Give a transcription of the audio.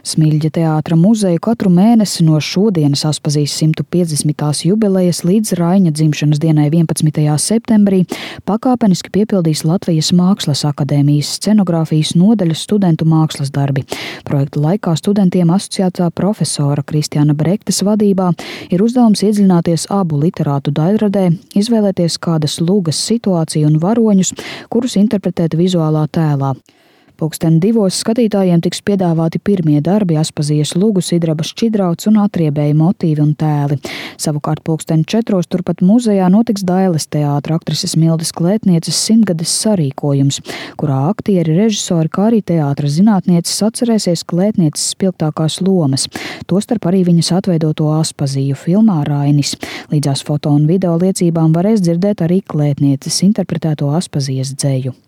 Smiļģa teātra muzeju katru mēnesi no šodienas Aspazijas 150. jubilejas līdz Raiņa dzimšanas dienai 11. septembrī pakāpeniski piepildīs Latvijas Mākslas akadēmijas scenogrāfijas nodaļas studentu mākslas darbi. Projekta laikā studentiem asociētā profesora Kristiāna Brektes vadībā ir uzdevums iedziļināties abu literātu daļradē, izvēlēties kādas lūgas situāciju un varoņus, kurus interpretēt vizuālā tēlā. 2:00 skatītājiem tiks piedāvāti pirmie darbi Aspazijas lugu Sidraba Šķidrauts un atriebēja motīvi un tēli. Savukārt 4:00 turpat muzejā notiks Dailes teātra aktrises Mildes Klētnieces 100-gades sarīkojums, kurā aktieri, režisori, kā arī teātra zinātnieces atcerēsies Klētnieces spilgtākās lomas, tostarp arī viņas atveidoto Aspaziju filmā Rainis. Līdzās foto un video liecībām varēs dzirdēt arī Klētnieces interpretēto Aspazijas dzeju.